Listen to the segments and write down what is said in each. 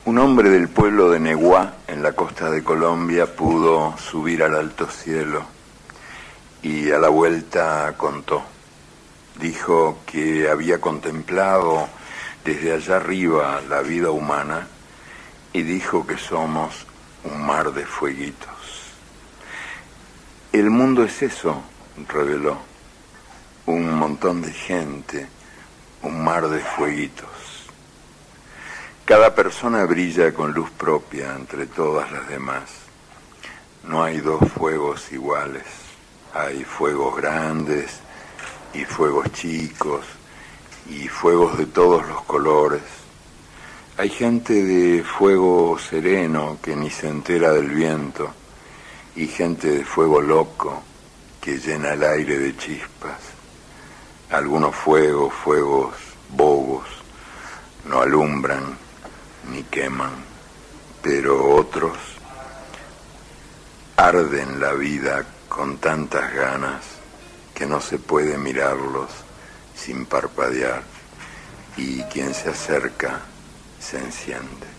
Un hombre del pueblo de Neguá, en la costa de Colombia, pudo subir al alto cielo y a la vuelta contó. Dijo que había contemplado desde allá arriba la vida humana y dijo que somos un mar de fueguitos. El mundo es eso, reveló, un montón de gente, un mar de fueguitos. Cada persona brilla con luz propia entre todas las demás. No hay dos fuegos iguales. Hay fuegos grandes y fuegos chicos y fuegos de todos los colores. Hay gente de fuego sereno que ni se entera del viento y gente de fuego loco que llena el aire de chispas. Algunos fuegos bobos, no alumbran ni queman, pero otros arden la vida con tantas ganas que no se puede mirarlos sin parpadear, y quien se acerca se enciende.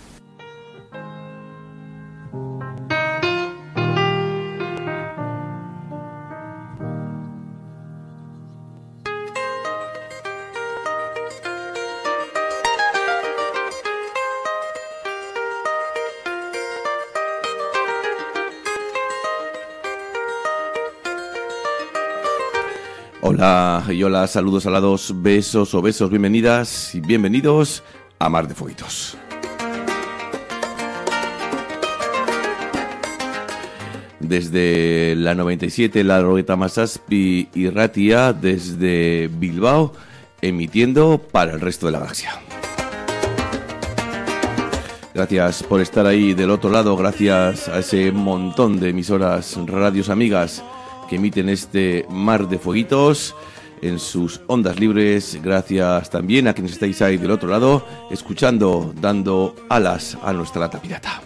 Hola y hola, saludos alados, besos o besos, bienvenidas y bienvenidos a Mar de Fueguitos. Desde la 97, la Laurogeita Hamazazpi y Ratia, desde Bilbao, emitiendo para el resto de la galaxia. Gracias por estar ahí del otro lado, gracias a ese montón de emisoras, radios amigas que emiten este Mar de Fueguitos en sus ondas libres. Gracias también a quienes estáis ahí del otro lado, escuchando, dando alas a nuestra lata pirata.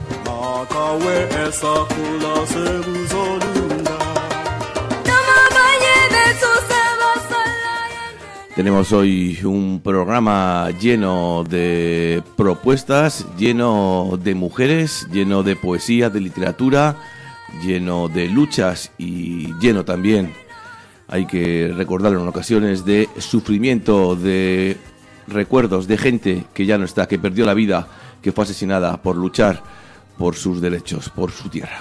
Tenemos hoy un programa lleno de propuestas, lleno de mujeres, lleno de poesía, de literatura, lleno de luchas y lleno también, hay que recordarlo en ocasiones, de sufrimiento, de recuerdos de gente que ya no está, que perdió la vida, que fue asesinada por luchar por sus derechos, por su tierra.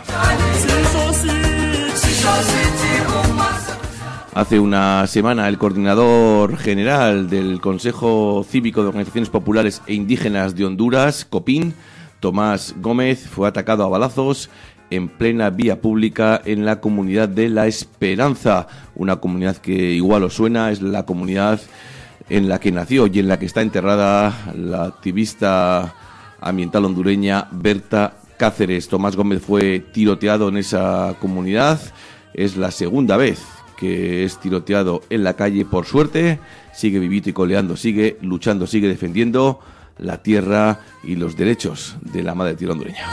Hace una semana el coordinador general del Consejo Cívico de Organizaciones Populares e Indígenas de Honduras, COPIN, Tomás Gómez, fue atacado a balazos en plena vía pública en la comunidad de La Esperanza, una comunidad que igual os suena, es la comunidad en la que nació y en la que está enterrada la activista ambiental hondureña Berta Cáceres. Tomás Gómez fue tiroteado en esa comunidad, es la segunda vez que es tiroteado en la calle. Por suerte sigue vivito y coleando, sigue luchando, sigue defendiendo la tierra y los derechos de la madre tierra hondureña.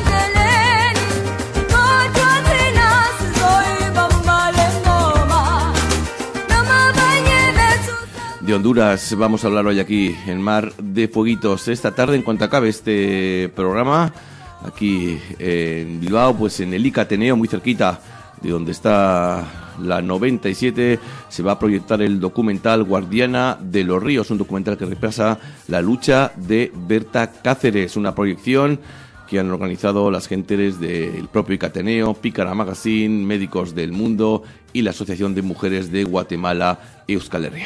De Honduras vamos a hablar hoy aquí en Mar de Fueguitos. Esta tarde, en cuanto acabe este programa, aquí en Bilbao, pues en el ICA Ateneo, muy cerquita de donde está la 97, se va a proyectar el documental Guardiana de los Ríos, un documental que repasa la lucha de Berta Cáceres, una proyección que han organizado las gentes del propio ICA Ateneo, Pícara Magazine, Médicos del Mundo y la Asociación de Mujeres de Guatemala, Euskal Herria.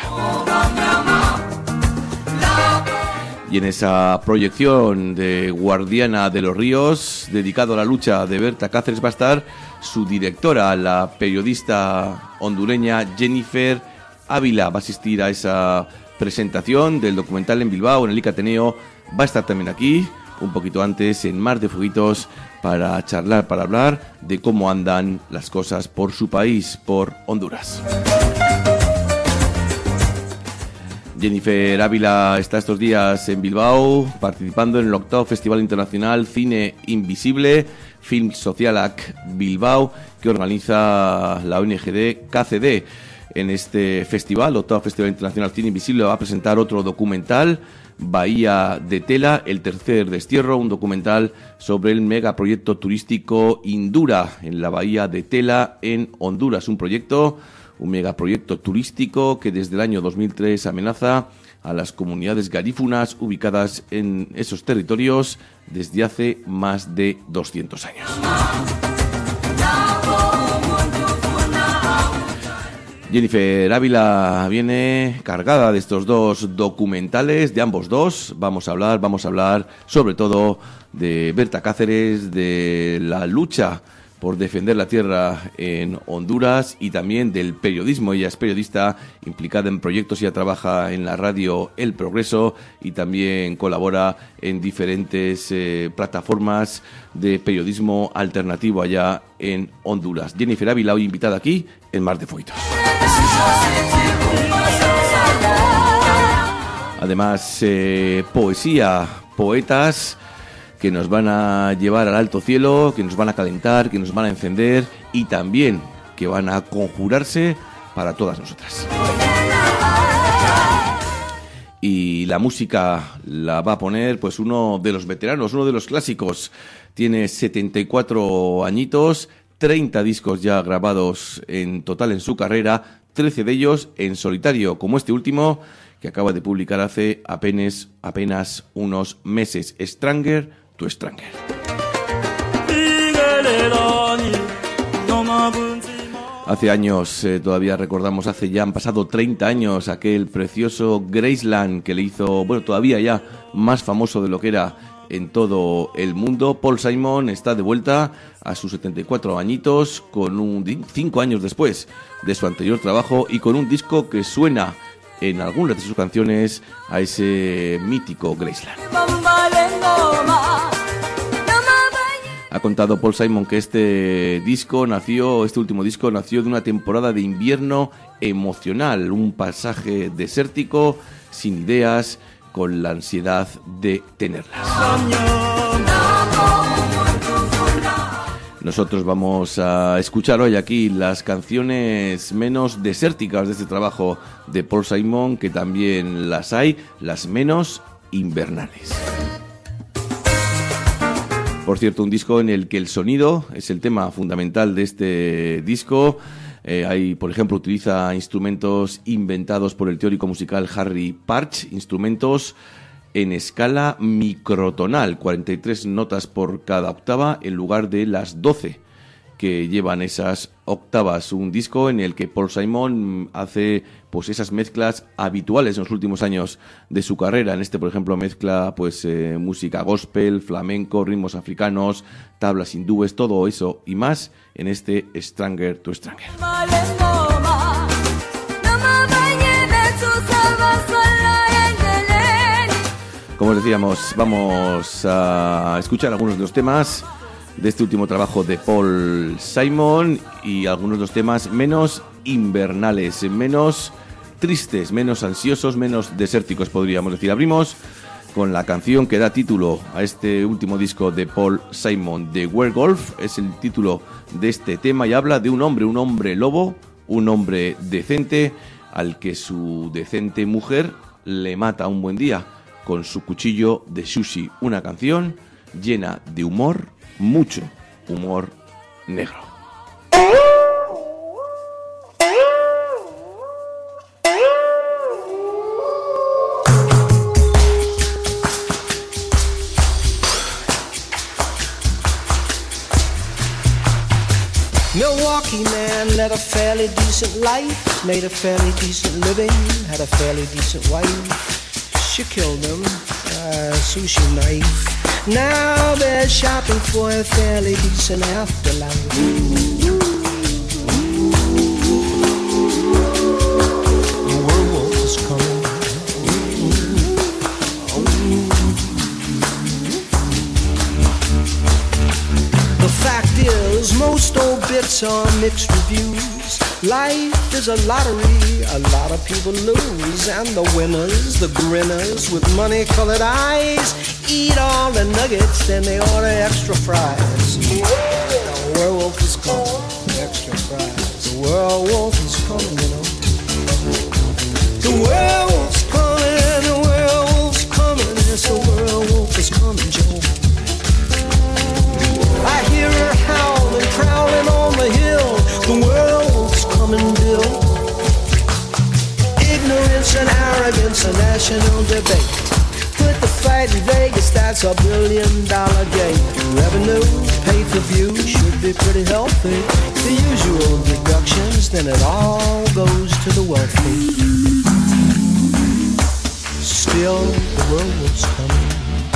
Y en esa proyección de Guardiana de los Ríos, dedicado a la lucha de Berta Cáceres, va a estar su directora, la periodista hondureña Jennifer Ávila. Va a asistir a esa presentación del documental en Bilbao, en el ICA Ateneo. Va a estar también aquí, un poquito antes, en Mar de Fueguitos, para charlar, para hablar de cómo andan las cosas por su país, por Honduras. Jennifer Ávila está estos días en Bilbao participando en el 8º Festival Internacional Cine Invisible, Film Socialac Bilbao, que organiza la ONG KCD. En este festival, 8º Festival Internacional Cine Invisible, va a presentar otro documental Bahía de Tela, el tercer destierro, un documental sobre el megaproyecto turístico Indura en la Bahía de Tela en Honduras. Un megaproyecto turístico que desde el año 2003 amenaza a las comunidades garífunas ubicadas en esos territorios desde hace más de 200 años. Jennifer Ávila viene cargada de estos dos documentales, de ambos dos. Vamos a hablar sobre todo de Berta Cáceres, de la lucha por defender la tierra en Honduras y también del periodismo. Ella es periodista implicada en proyectos, ella trabaja en la radio El Progreso y también colabora en diferentes plataformas de periodismo alternativo allá en Honduras. Jennifer Ávila, hoy invitada aquí en Mar de Foitos. Además, poesía, poetas que nos van a llevar al alto cielo, que nos van a calentar, que nos van a encender y también que van a conjurarse para todas nosotras. Y la música la va a poner pues uno de los veteranos, uno de los clásicos. Tiene 74 añitos, 30 discos ya grabados en total en su carrera, 13 de ellos en solitario, como este último que acaba de publicar hace apenas unos meses, Stranger to Stranger. Hace años, todavía recordamos, han pasado 30 años, aquel precioso Graceland que le hizo, todavía ya más famoso de lo que era en todo el mundo. Paul Simon está de vuelta a sus 74 añitos, con 5 años después de su anterior trabajo y con un disco que suena en algunas de sus canciones a ese mítico Graceland. Ha contado Paul Simon que este último disco nació de una temporada de invierno emocional, un pasaje desértico, sin ideas, con la ansiedad de tenerlas. Nosotros vamos a escuchar hoy aquí las canciones menos desérticas de este trabajo de Paul Simon, que también las hay, las menos invernales. Por cierto, un disco en el que el sonido es el tema fundamental de este disco. Por ejemplo, utiliza instrumentos inventados por el teórico musical Harry Partch, instrumentos en escala microtonal, 43 notas por cada octava en lugar de las 12 que llevan esas octavas. Un disco en el que Paul Simon hace pues esas mezclas habituales en los últimos años de su carrera. En este, por ejemplo, mezcla música gospel, flamenco, ritmos africanos, tablas hindúes, todo eso y más en este Stranger to Stranger. Como os decíamos, vamos a escuchar algunos de los temas de este último trabajo de Paul Simon y algunos de los temas menos invernales, menos tristes, menos ansiosos, menos desérticos, podríamos decir. Abrimos con la canción que da título a este último disco de Paul Simon, The Werewolf, es el título de este tema y habla de un hombre lobo, un hombre decente al que su decente mujer le mata un buen día con su cuchillo de sushi. Una canción llena de humor, mucho humor negro. Milwaukee man led a fairly decent life, made a fairly decent living, had a fairly decent wife. She killed him, sushi knife. Now they're shopping for a fairly decent afterlife. The werewolf is coming. The fact is, most obits are mixed reviews. Life is a lottery, a lot of people lose. And the winners, the grinners with money-colored eyes, eat all the nuggets, then they order extra fries. The werewolf is coming, extra fries. The werewolf is coming, you know. The werewolf's coming, the werewolf's coming. $4 billion gate. Revenue, pay-per-view should be pretty healthy. The usual deductions, then it all goes to the wealthy. Still, the werewolf's coming.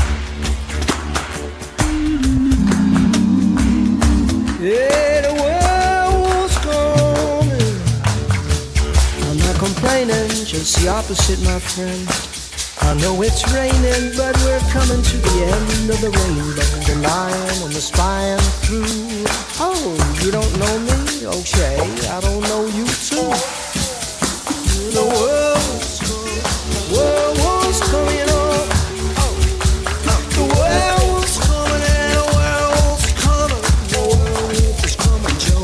Yeah, the werewolf's coming. I'm not complaining, just the opposite, my friend. I know it's raining, but we're coming to the end of the rainbow. The lion and the spying through. Oh, you don't know me? Okay, I don't know you too. The werewolf's coming. Werewolf's coming up. The werewolf's coming and the werewolf's coming. The werewolf is coming, Joe.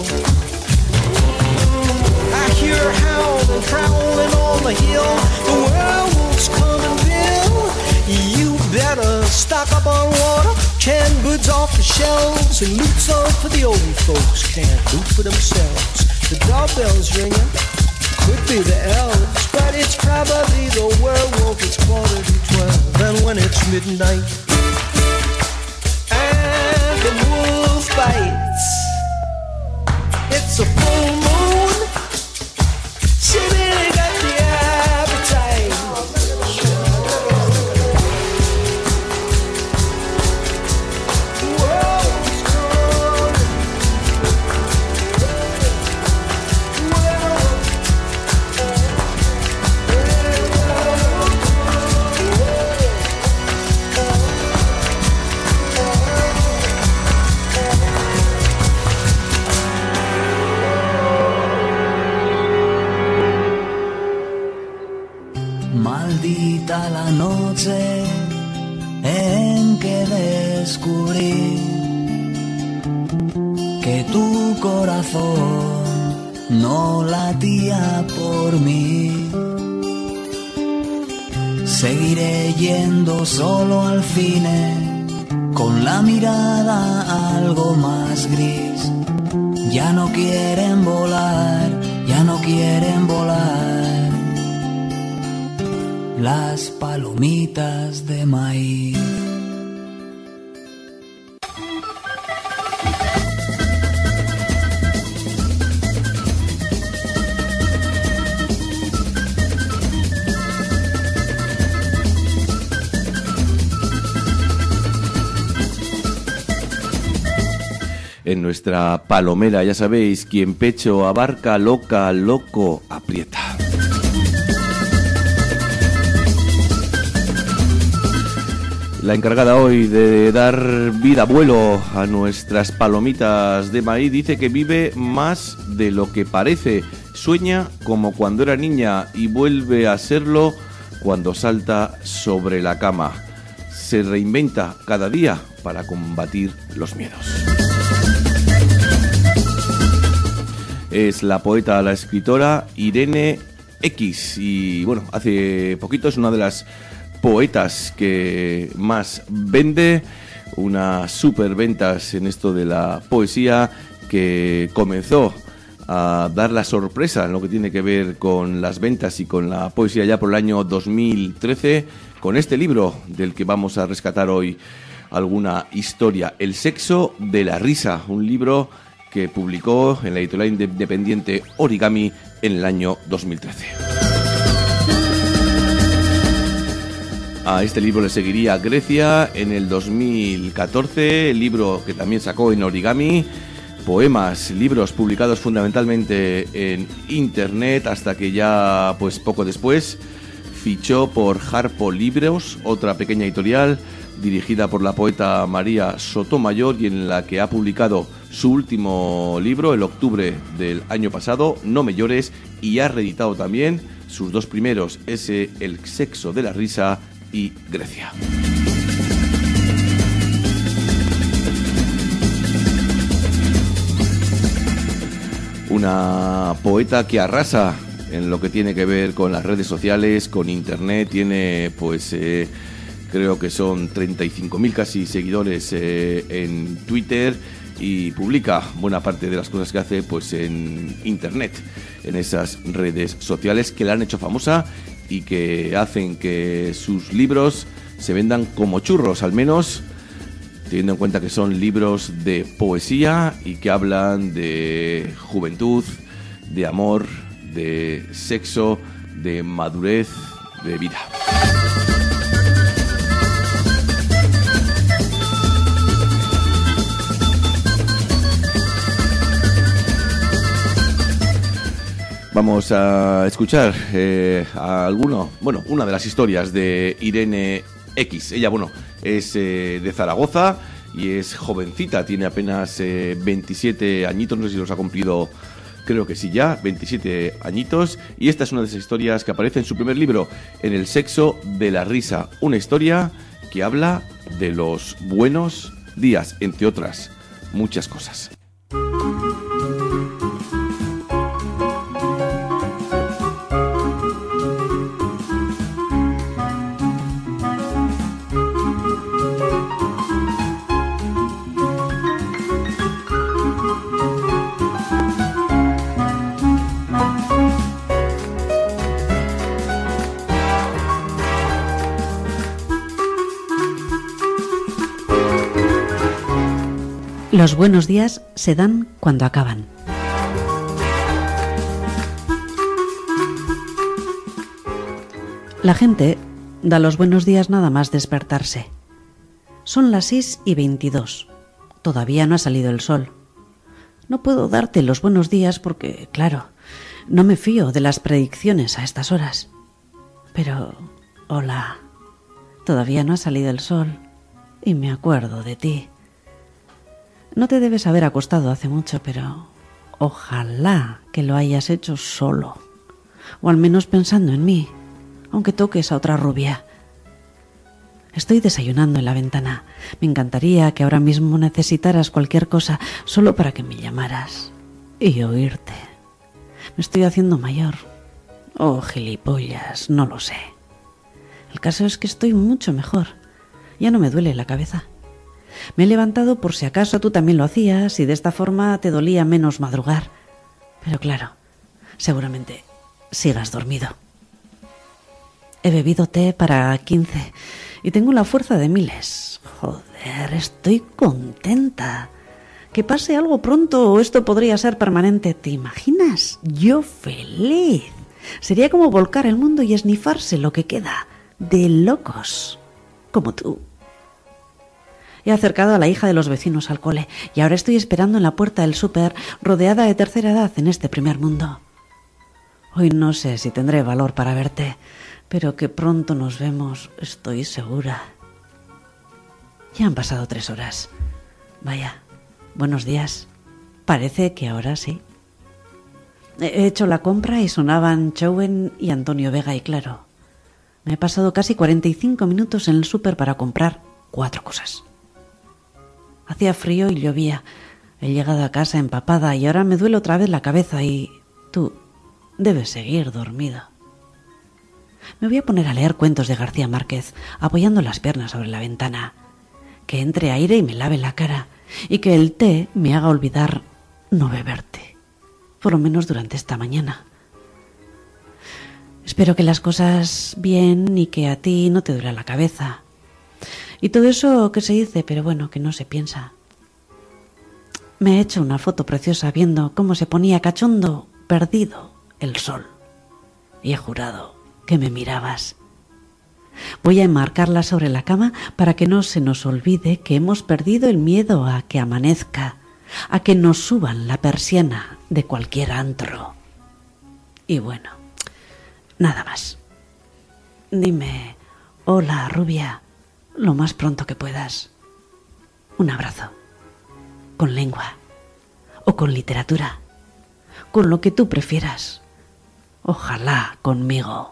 I hear howling, prowling on the hill. The werewolf's coming, Bill. You better stock up on water, canned goods off the shelves, and loot some for the old folks. Can't loot for themselves. The doorbell's ringing. Could be the elves, but it's probably the werewolf. It's 11:45, and when it's midnight and the wolf bites, it's a full moon. She really got the appetite. Wolf's coming. Maldita la noche en que descubrí que tu corazón no latía por mí. Seguiré yendo solo al cine con la mirada algo más gris. Ya no quieren volar, ya no quieren volar las palomitas de maíz. En nuestra palomera, ya sabéis, quien pecho abarca, loca, loco, aprieta. La encargada hoy de dar vida, vuelo a nuestras palomitas de maíz dice que vive más de lo que parece. Sueña como cuando era niña y vuelve a serlo cuando salta sobre la cama. Se reinventa cada día para combatir los miedos. Es la poeta, la escritora Irene X. Y bueno, hace poquito es una de las poetas que más vende, unas superventas en esto de la poesía, que comenzó a dar la sorpresa en lo que tiene que ver con las ventas y con la poesía ya por el año 2013, con este libro del que vamos a rescatar hoy alguna historia, El sexo de la risa, un libro que publicó en la editorial independiente Origami en el año 2013. A este libro le seguiría Grecia en el 2014, el libro que también sacó en Origami, poemas, libros publicados fundamentalmente en internet, hasta que ya pues poco después fichó por Harpo Libros, otra pequeña editorial dirigida por la poeta María Sotomayor y en la que ha publicado su último libro el octubre del año pasado, No me llores, y ha reeditado también sus dos primeros, El sexo de la risa y Grecia. Una poeta que arrasa en lo que tiene que ver con las redes sociales, con internet. Tiene pues creo que son 35.000 casi seguidores en Twitter, y publica buena parte de las cosas que hace pues en internet, en esas redes sociales que la han hecho famosa y que hacen que sus libros se vendan como churros, al menos teniendo en cuenta que son libros de poesía y que hablan de juventud, de amor, de sexo, de madurez, de vida. Vamos a escuchar una de las historias de Irene X. Ella, es de Zaragoza y es jovencita, tiene apenas 27 añitos, no sé si los ha cumplido, creo que sí ya, 27 añitos. Y esta es una de esas historias que aparece en su primer libro, En el sexo de la risa. Una historia que habla de los buenos días, entre otras muchas cosas. Los buenos días se dan cuando acaban. La gente da los buenos días nada más despertarse. Son las 6:22. Todavía no ha salido el sol. No puedo darte los buenos días porque, claro, no me fío de las predicciones a estas horas. Pero, hola, todavía no ha salido el sol y me acuerdo de ti. No te debes haber acostado hace mucho, pero ojalá que lo hayas hecho solo, o al menos pensando en mí, aunque toques a otra rubia. Estoy desayunando en la ventana. Me encantaría que ahora mismo necesitaras cualquier cosa solo para que me llamaras y oírte. Me estoy haciendo mayor. Oh, gilipollas, no lo sé. El caso es que estoy mucho mejor. Ya no me duele la cabeza. Me he levantado por si acaso tú también lo hacías y de esta forma te dolía menos madrugar. Pero claro, seguramente sigas dormido. He bebido té para 15 y tengo la fuerza de miles. Joder, estoy contenta. Que pase algo pronto o esto podría ser permanente. ¿Te imaginas? Yo feliz. Sería como volcar el mundo y esnifarse lo que queda. De locos. Como tú. He acercado a la hija de los vecinos al cole y ahora estoy esperando en la puerta del súper, rodeada de tercera edad en este primer mundo. Hoy no sé si tendré valor para verte, pero que pronto nos vemos, estoy segura. Ya han pasado 3 horas. Vaya, buenos días. Parece que ahora sí. He hecho la compra y sonaban Chowen y Antonio Vega y claro, me he pasado casi 45 minutos en el súper para comprar 4 cosas. Hacía frío y llovía. He llegado a casa empapada y ahora me duele otra vez la cabeza y tú debes seguir dormido. Me voy a poner a leer cuentos de García Márquez, apoyando las piernas sobre la ventana. Que entre aire y me lave la cara y que el té me haga olvidar no beberte, por lo menos durante esta mañana. Espero que las cosas bien y que a ti no te duela la cabeza. Y todo eso que se dice, pero bueno, que no se piensa. Me he hecho una foto preciosa viendo cómo se ponía cachondo, perdido, el sol. Y he jurado que me mirabas. Voy a enmarcarla sobre la cama para que no se nos olvide que hemos perdido el miedo a que amanezca, a que nos suban la persiana de cualquier antro. Y bueno, nada más. Dime, hola, rubia, lo más pronto que puedas. Un abrazo. Con lengua. O con literatura. Con lo que tú prefieras. Ojalá conmigo.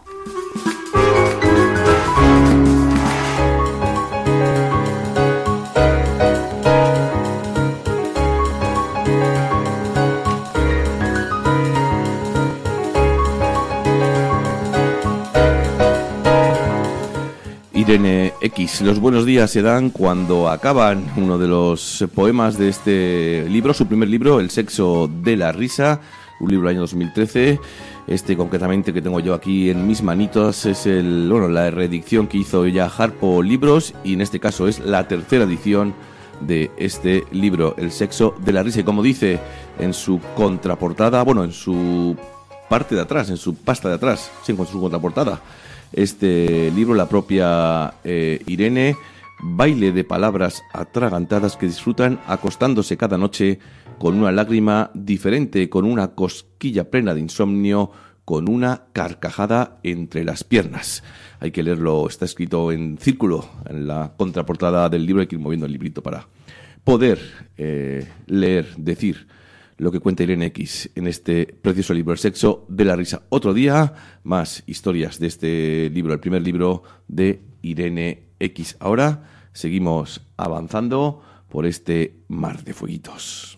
Irene X. Los buenos días se dan cuando acaban. Uno de los poemas de este libro, su primer libro, El sexo de la risa, un libro del año 2013. Este concretamente que tengo yo aquí en mis manitos es la reedición que hizo ella Harpo Libros, y en este caso es la tercera edición de este libro, El sexo de la risa. Y como dice en su contraportada, en su parte de atrás, en su pasta de atrás, sí, con su contraportada, este libro, la propia Irene, baile de palabras atragantadas que disfrutan acostándose cada noche con una lágrima diferente, con una cosquilla plena de insomnio, con una carcajada entre las piernas. Hay que leerlo, está escrito en círculo en la contraportada del libro, hay que ir moviendo el librito para poder leer, decir lo que cuenta Irene X en este precioso libro, El sexo de la risa. Otro día, más historias de este libro, el primer libro de Irene X. Ahora seguimos avanzando por este mar de fueguitos.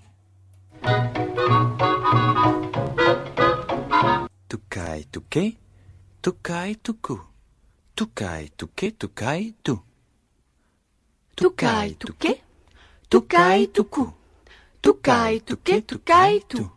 Tukai tuke, tukai tuku, tukai tuke, tukai tu. Tukai tuke, tukai tuku, tukai tuke, tukai tu.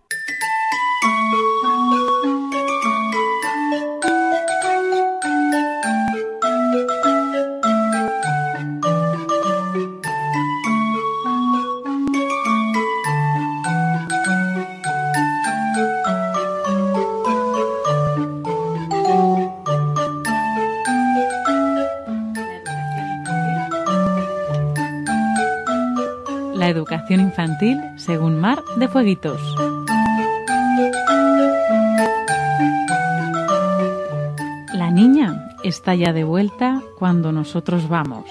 La educación infantil según Mar de Fueguitos. La niña está ya de vuelta cuando nosotros vamos.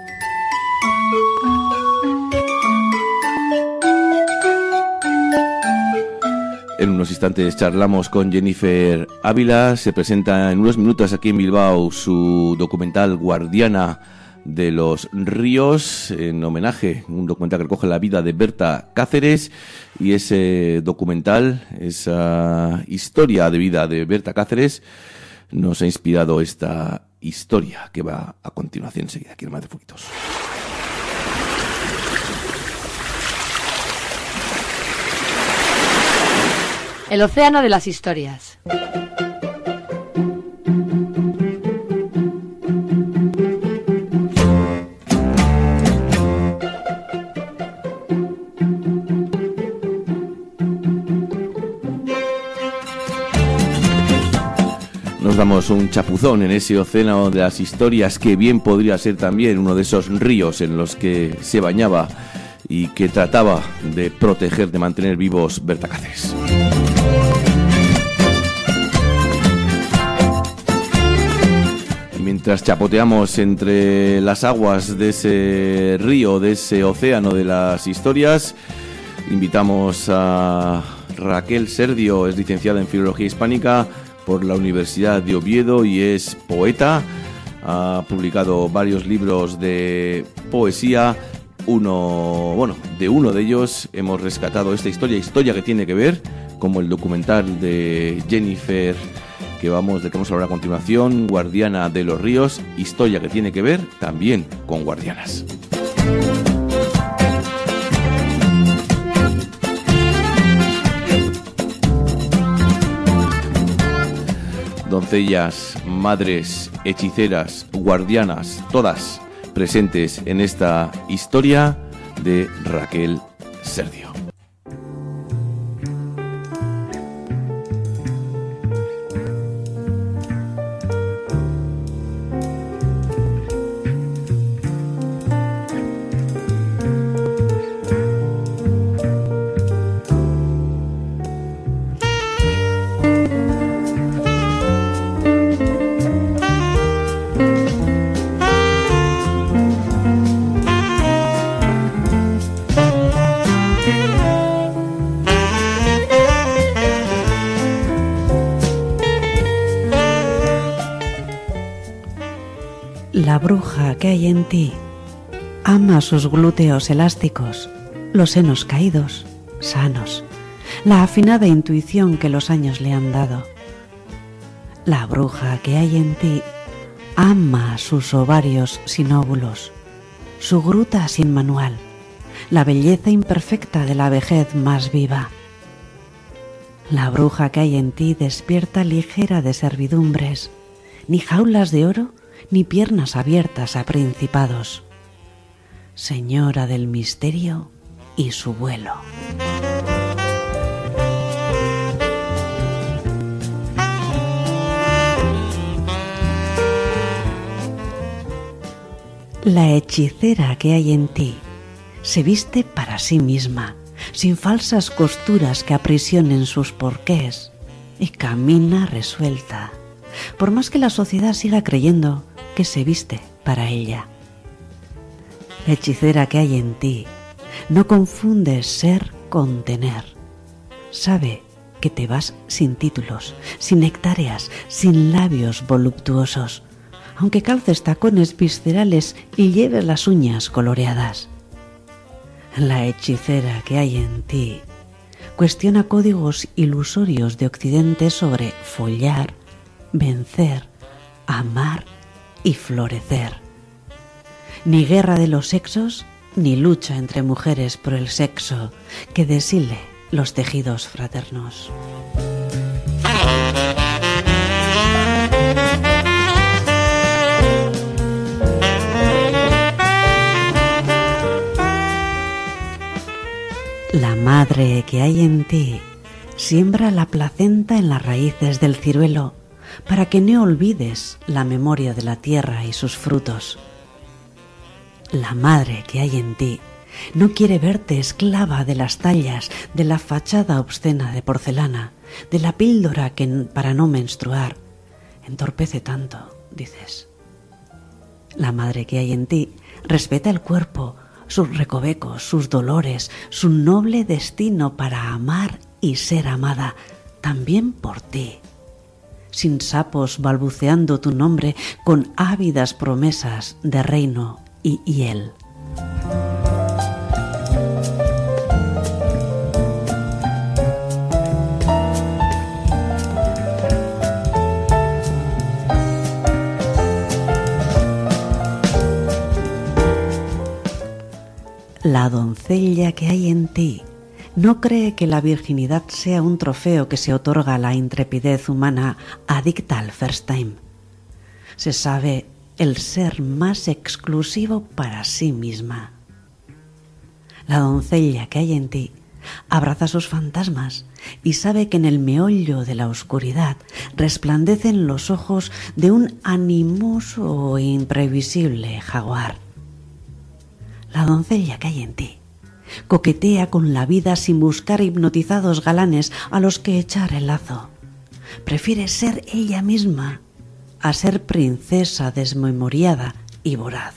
En unos instantes charlamos con Jennifer Ávila. Se presenta en unos minutos aquí en Bilbao su documental Guardiana de los Ríos, en homenaje, un documental que recoge la vida de Berta Cáceres, y ese documental, esa historia de vida de Berta Cáceres, nos ha inspirado esta historia que va a continuación enseguida aquí en Mar de Fueguitos. El océano de las historias. Nos damos un chapuzón en ese océano de las historias, que bien podría ser también uno de esos ríos en los que se bañaba y que trataba de proteger, de mantener vivos Berta Cáceres. Y mientras chapoteamos entre las aguas de ese río, de ese océano de las historias, invitamos a Raquel Serdio. Es licenciada en Filología Hispánica por la Universidad de Oviedo y es poeta. Ha publicado varios libros de poesía. De uno de ellos hemos rescatado esta historia que tiene que ver, como el documental de Jennifer que vamos a hablar a continuación, Guardiana de los Ríos, historia que tiene que ver también con guardianas. Doncellas, madres, hechiceras, guardianas, todas presentes en esta historia de Raquel Serdio. La bruja que hay en ti ama sus glúteos elásticos, los senos caídos, sanos, la afinada intuición que los años le han dado. La bruja que hay en ti ama sus ovarios sin óvulos, su gruta sin manual, la belleza imperfecta de la vejez más viva. La bruja que hay en ti despierta ligera de servidumbres, ni jaulas de oro, ni piernas abiertas a principados. Señora del misterio y su vuelo. La hechicera que hay en ti se viste para sí misma, sin falsas costuras que aprisionen sus porqués, y camina resuelta, por más que la sociedad siga creyendo que se viste para ella. La hechicera que hay en ti no confunde ser con tener. Sabe que te vas sin títulos, sin hectáreas, sin labios voluptuosos, aunque calces tacones viscerales y lleves las uñas coloreadas. La hechicera que hay en ti cuestiona códigos ilusorios de Occidente sobre follar, vencer, amar y florecer. Ni guerra de los sexos, ni lucha entre mujeres por el sexo que deshile los tejidos fraternos. La madre que hay en ti siembra la placenta en las raíces del ciruelo para que no olvides la memoria de la tierra y sus frutos. La madre que hay en ti no quiere verte esclava de las tallas, de la fachada obscena de porcelana, de la píldora que para no menstruar entorpece tanto, dices. La madre que hay en ti respeta el cuerpo, sus recovecos, sus dolores, su noble destino para amar y ser amada, también por ti, sin sapos balbuceando tu nombre con ávidas promesas de reino y hiel. La doncella que hay en ti no cree que la virginidad sea un trofeo que se otorga a la intrepidez humana adicta al first time. Se sabe el ser más exclusivo para sí misma. La doncella que hay en ti abraza sus fantasmas y sabe que en el meollo de la oscuridad resplandecen los ojos de un animoso e imprevisible jaguar. La doncella que hay en ti coquetea con la vida sin buscar hipnotizados galanes a los que echar el lazo. Prefiere ser ella misma a ser princesa desmemoriada y voraz.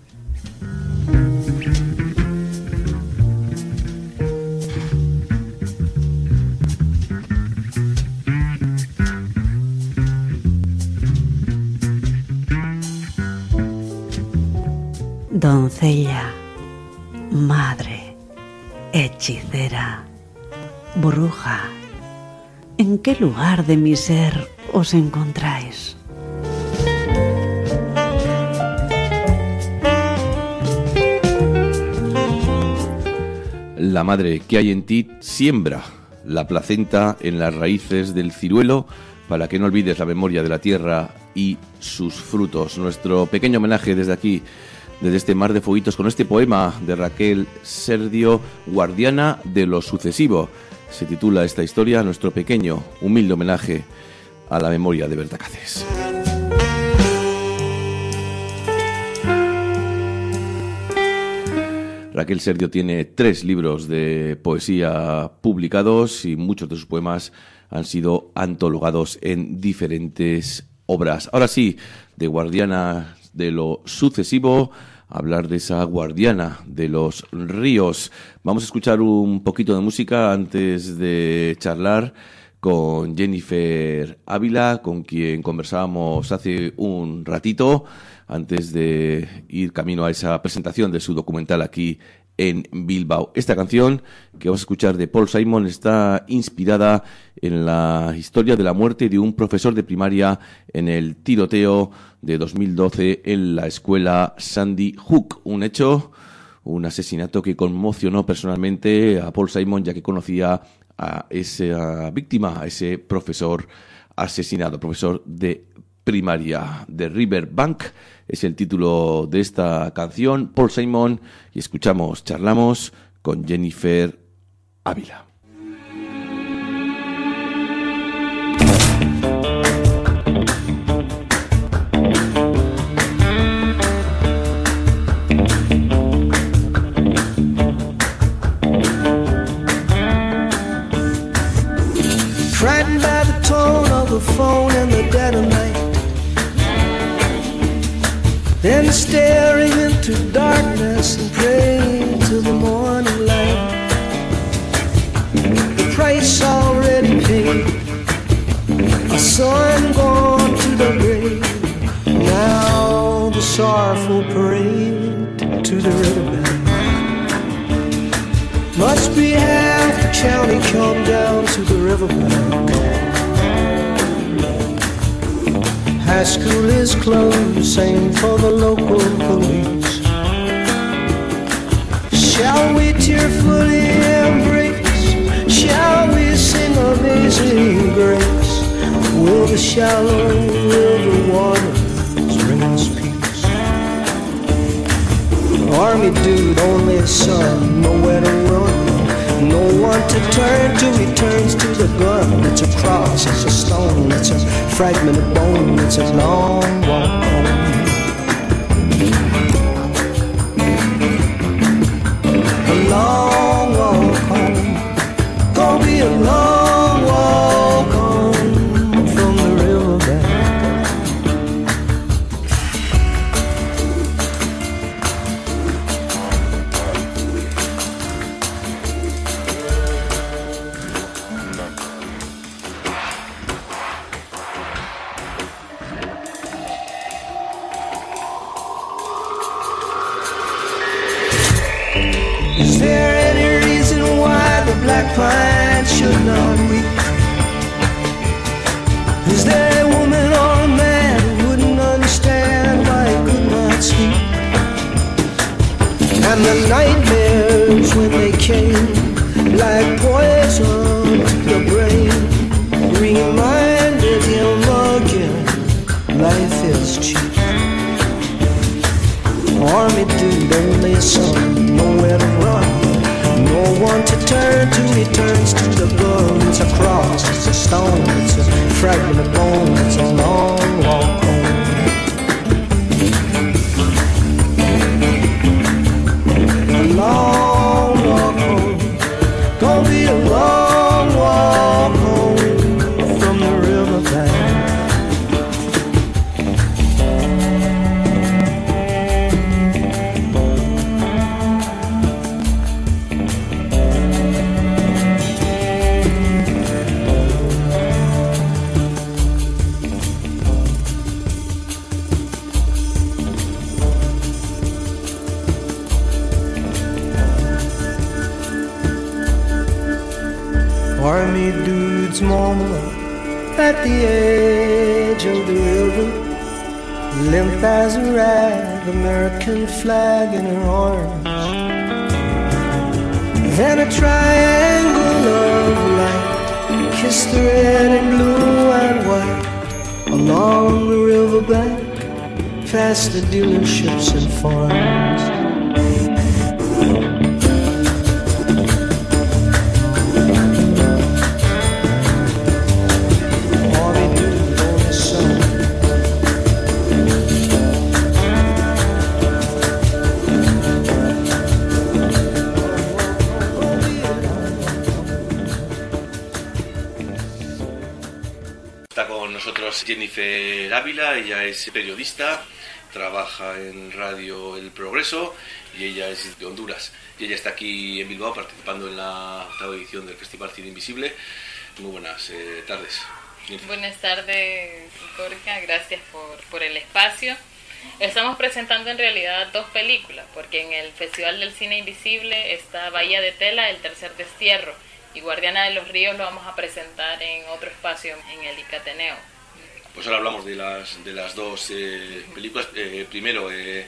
Doncella, madre, hechicera, bruja, ¿en qué lugar de mi ser os encontráis? La madre que hay en ti siembra la placenta en las raíces del ciruelo para que no olvides la memoria de la tierra y sus frutos. Nuestro pequeño homenaje desde aquí, desde este mar de fueguitos, con este poema de Raquel Serdio, Guardiana de lo sucesivo. Se titula esta historia, nuestro pequeño, humilde homenaje a la memoria de Berta Cáceres. Raquel Serdio tiene 3 libros de poesía publicados y muchos de sus poemas han sido antologados en diferentes obras. Ahora sí, de Guardiana de lo sucesivo, hablar de esa guardiana de los ríos. Vamos a escuchar un poquito de música antes de charlar con Jennifer Ávila, con quien conversábamos hace un ratito, antes de ir camino a esa presentación de su documental aquí en Bilbao. Esta canción que vamos a escuchar de Paul Simon está inspirada en la historia de la muerte de un profesor de primaria en el tiroteo de 2012 en la escuela Sandy Hook. Un hecho un asesinato que conmocionó personalmente a Paul Simon, ya que conocía a esa víctima, a ese profesor asesinado, profesor de primaria. The Riverbank es el título de esta canción, Paul Simon, y charlamos con Jennifer Ávila. Frightened by the tone of the phone in the dead of night, then staring into darkness and praying to the morning light. The price already paid, a son gone to the grave. Now the sorrowful parade to the riverbank. Must be half the county come down to the riverbank. High school is closed, same for the local police. Shall we tearfully embrace? Shall we sing Amazing Grace? Will the shallow river waters bring us peace? Army dude, only a son, nowhere to run, no one to turn to. He turns to the gun. It's a cross, it's a stone, it's a fragment of bone. It's a long walk home. A long walk home. Gonna be a long walk home from the riverbank. Is there any reason why the black pine should not weep? Is there a woman or a man who wouldn't understand why he could not sleep? And the nightmares when they came, like poison to the brain, reminded him again, life is cheap. Army dude, only a son, nowhere to run, no one to turn to. He turns to the gun. It's a cross, it's a stone, it's a fragment of bone. It's a long walk home. A long walk home. Gonna be a long walk home from the riverbank. Army dude's mama at the edge of the river, limp as a rag, American flag in her arms. Then a triangle of light kissed the red and blue and white along the riverbank, past the dealerships and farms. Jennifer Ávila, ella es periodista, trabaja en Radio El Progreso y ella es de Honduras. Y ella está aquí en Bilbao participando en la octava edición del Festival Cine Invisible. Muy buenas tardes. Buenas tardes, Gorka, gracias por el espacio. Estamos presentando en realidad dos películas, porque en el Festival del Cine Invisible está Bahía de Tela, El Tercer Destierro, y Guardiana de los Ríos lo vamos a presentar en otro espacio, en el Icateneo. Pues ahora hablamos de las dos películas. Primero,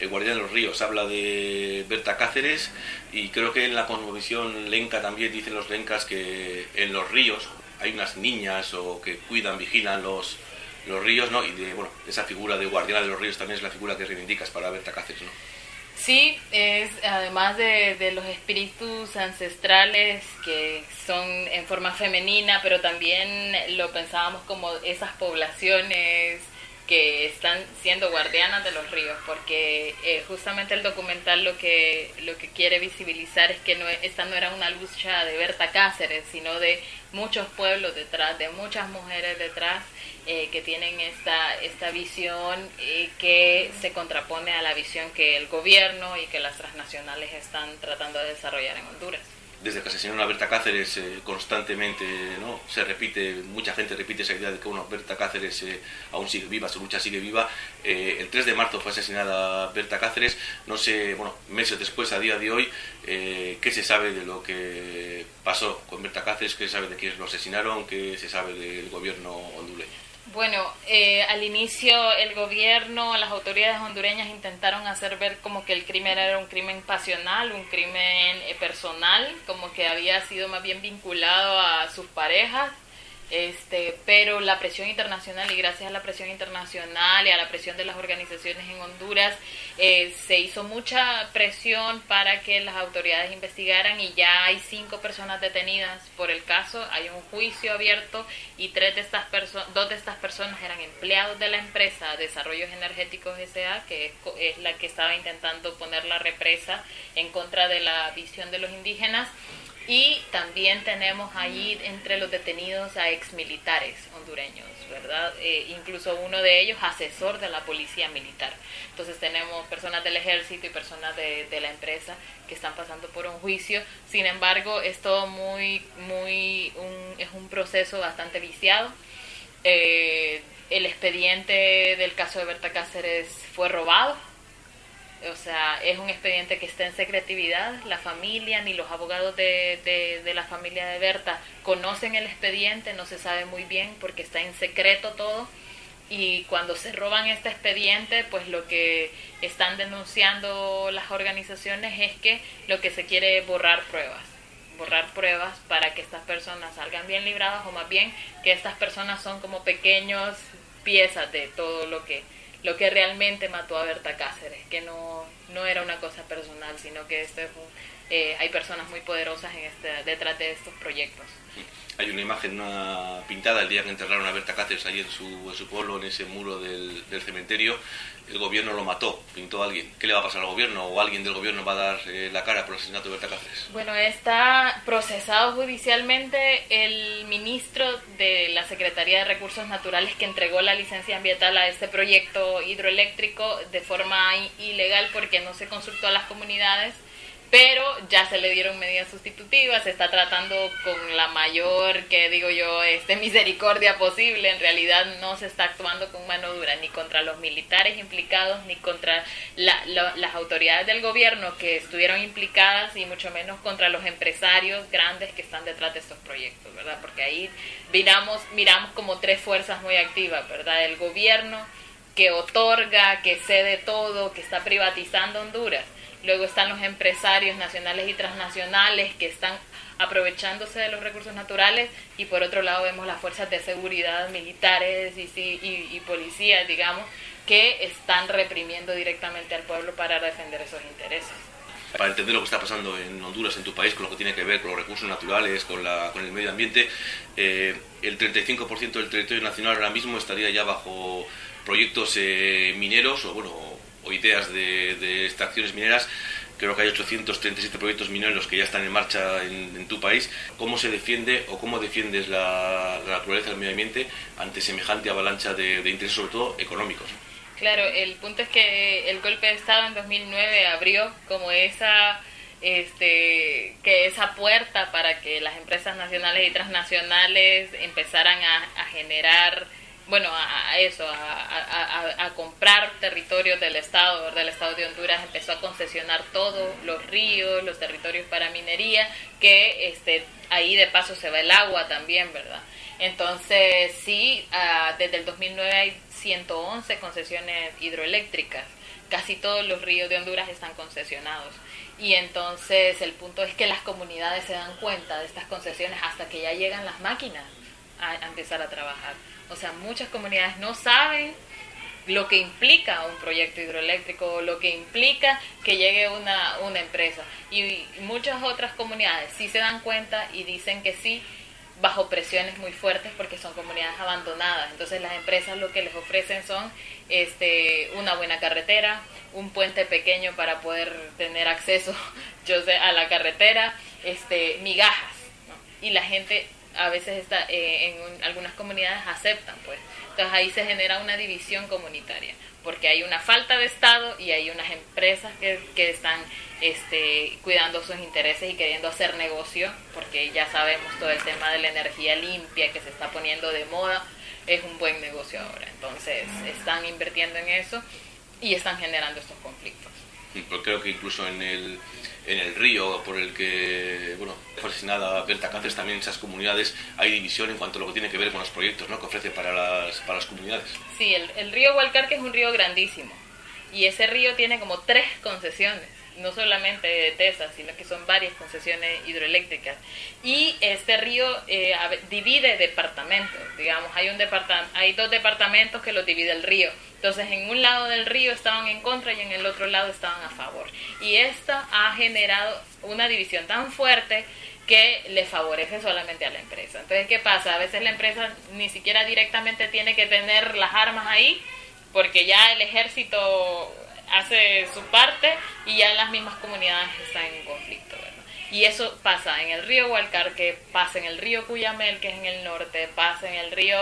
El guardián de los ríos habla de Berta Cáceres, y creo que en la cosmovisión lenca también dicen los lencas que en los ríos hay unas niñas o que cuidan, vigilan los ríos, ¿no? Y esa figura de guardiana de los ríos también es la figura que reivindicas para Berta Cáceres, ¿no? Sí, es además de los espíritus ancestrales que son en forma femenina, pero también lo pensábamos como esas poblaciones que están siendo guardianas de los ríos, porque justamente el documental lo que quiere visibilizar es que esta no era una lucha de Berta Cáceres, sino de muchos pueblos detrás, de muchas mujeres detrás, que tienen esta visión que se contrapone a la visión que el gobierno y que las transnacionales están tratando de desarrollar en Honduras. Desde que asesinaron a Berta Cáceres constantemente, ¿no? Se repite, mucha gente repite esa idea de que Berta Cáceres aún sigue viva, su lucha sigue viva. El 3 de marzo fue asesinada Berta Cáceres. No sé, meses después, a día de hoy, ¿qué se sabe de lo que pasó con Berta Cáceres? ¿Qué se sabe de quiénes lo asesinaron? ¿Qué se sabe del gobierno hondureño? Bueno, al inicio el gobierno, las autoridades hondureñas intentaron hacer ver como que el crimen era un crimen pasional, un crimen personal, como que había sido más bien vinculado a sus parejas, pero la presión internacional, y gracias a la presión internacional y a la presión de las organizaciones en Honduras, se hizo mucha presión para que las autoridades investigaran, y ya hay 5 personas detenidas por el caso. Hay un juicio abierto y 2 de estas personas eran empleados de la empresa Desarrollos Energéticos S.A., que es la que estaba intentando poner la represa en contra de la visión de los indígenas. Y también tenemos ahí entre los detenidos a exmilitares hondureños, ¿verdad? Incluso uno de ellos asesor de la policía militar. Entonces tenemos personas del ejército y personas de la empresa que están pasando por un juicio. Sin embargo, es todo es un proceso bastante viciado. El expediente del caso de Berta Cáceres fue robado. O sea, es un expediente que está en secretividad. La familia ni los abogados de la familia de Berta conocen el expediente, no se sabe muy bien porque está en secreto todo. Y cuando se roban este expediente, pues lo que están denunciando las organizaciones es que lo que se quiere es borrar pruebas para que estas personas salgan bien libradas, o más bien que estas personas son como pequeñas piezas de todo lo que realmente mató a Berta Cáceres, que no era una cosa personal, sino que hay personas muy poderosas detrás de estos proyectos. Hay una imagen pintada el día que enterraron a Berta Cáceres allí en su pueblo, en ese muro del cementerio. El gobierno lo mató, pintó a alguien. ¿Qué le va a pasar al gobierno? ¿O alguien del gobierno va a dar la cara por el asesinato de Berta Cáceres? Bueno, está procesado judicialmente el ministro de la Secretaría de Recursos Naturales, que entregó la licencia ambiental a este proyecto hidroeléctrico de forma ilegal porque no se consultó a las comunidades. Pero ya se le dieron medidas sustitutivas, se está tratando con la mayor, misericordia posible. En realidad no se está actuando con mano dura, ni contra los militares implicados, ni contra las autoridades del gobierno que estuvieron implicadas, y mucho menos contra los empresarios grandes que están detrás de estos proyectos, ¿verdad? Porque ahí miramos como 3 fuerzas muy activas, ¿verdad? El gobierno que otorga, que cede todo, que está privatizando Honduras. Luego están los empresarios nacionales y transnacionales que están aprovechándose de los recursos naturales, y por otro lado vemos las fuerzas de seguridad, militares y policías, digamos, que están reprimiendo directamente al pueblo para defender esos intereses. Para entender lo que está pasando en Honduras, en tu país, con lo que tiene que ver con los recursos naturales, con el medio ambiente, el 35% del territorio nacional ahora mismo estaría ya bajo proyectos mineros o ideas de extracciones mineras. Creo que hay 837 proyectos mineros que ya están en marcha en tu país. ¿Cómo se defiende o cómo defiendes la naturaleza del medio ambiente ante semejante avalancha de intereses, sobre todo económicos? Claro, el punto es que el golpe de Estado en 2009 abrió como esa puerta para que las empresas nacionales y transnacionales empezaran a generar, a comprar territorios del Estado, ¿verdad? El Estado de Honduras empezó a concesionar todos los ríos, los territorios para minería, que ahí de paso se va el agua también, ¿verdad? Entonces sí, desde el 2009 hay 111 concesiones hidroeléctricas. casi todos los ríos de Honduras están concesionados. Y entonces el punto es que las comunidades se dan cuenta de estas concesiones hasta que ya llegan las máquinas a empezar a trabajar. O sea, muchas comunidades no saben lo que implica un proyecto hidroeléctrico, lo que implica que llegue una empresa. Y muchas otras comunidades sí se dan cuenta y dicen que sí, bajo presiones muy fuertes porque son comunidades abandonadas. Entonces las empresas lo que les ofrecen son una buena carretera, un puente pequeño para poder tener acceso a la carretera, migajas, ¿no? Y la gente a veces algunas comunidades aceptan, pues. Entonces ahí se genera una división comunitaria, porque hay una falta de Estado y hay unas empresas que están cuidando sus intereses y queriendo hacer negocio, porque ya sabemos todo el tema de la energía limpia que se está poniendo de moda, es un buen negocio ahora. Entonces están invirtiendo en eso y están generando estos conflictos. Pero creo que incluso en el río por el que fue asesinada Berta Cáceres, también en esas comunidades hay división en cuanto a lo que tiene que ver con los proyectos, ¿no?, que ofrece para las comunidades. Sí, el río Gualcarque es un río grandísimo y ese río tiene como 3 concesiones, no solamente de TESA, sino que son varias concesiones hidroeléctricas. Y este río divide departamentos, digamos, hay 2 departamentos que lo divide el río. Entonces, en un lado del río estaban en contra y en el otro lado estaban a favor. Y esta ha generado una división tan fuerte que le favorece solamente a la empresa. Entonces, ¿qué pasa? A veces la empresa ni siquiera directamente tiene que tener las armas ahí, porque ya el ejército hace su parte y ya las mismas comunidades están en conflicto, ¿verdad? Y eso pasa en el río Gualcarque, pasa en el río Cuyamel, que es en el norte, pasa en el río,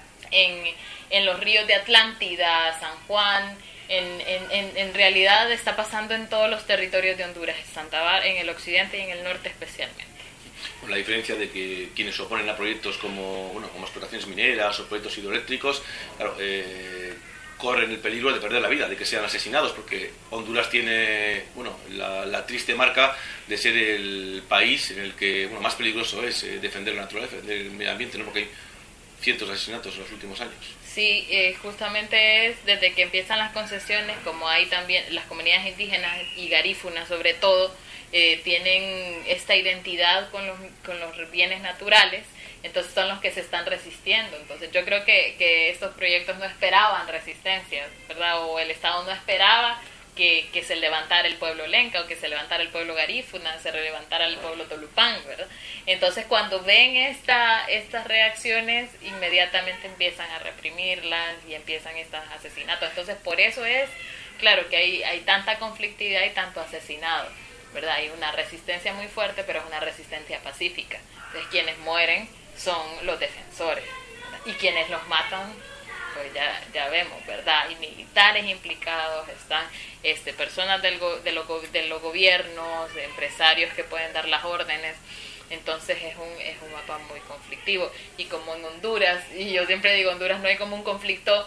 en los ríos de Atlántida, San Juan. En realidad está pasando en todos los territorios de Honduras, en el occidente y en el norte especialmente. Con la diferencia de que quienes se oponen a proyectos como explotaciones mineras o proyectos hidroeléctricos, claro, corren el peligro de perder la vida, de que sean asesinados, porque Honduras tiene la triste marca de ser el país en el que más peligroso es defender la naturaleza, defender el medio ambiente, ¿no?, porque hay cientos de asesinatos en los últimos años. Sí, justamente es desde que empiezan las concesiones, como hay también las comunidades indígenas y garífunas sobre todo, tienen esta identidad con los bienes naturales, entonces son los que se están resistiendo. Entonces yo creo que estos proyectos no esperaban resistencia, ¿verdad? O el Estado no esperaba que se levantara el pueblo lenca o que se levantara el pueblo garífuna, se levantara el pueblo tolupán, ¿verdad? Entonces cuando ven estas reacciones, inmediatamente empiezan a reprimirlas y empiezan estos asesinatos. Entonces por eso es, claro, que hay tanta conflictividad y tanto asesinado, ¿verdad? Hay una resistencia muy fuerte, pero es una resistencia pacífica. Entonces quienes mueren son los defensores, ¿verdad? Y quienes los matan, pues ya vemos, ¿verdad? Hay militares implicados, están personas de los gobiernos, empresarios que pueden dar las órdenes. Entonces es un mapa muy conflictivo. Y como en Honduras, y yo siempre digo, Honduras no hay como un conflicto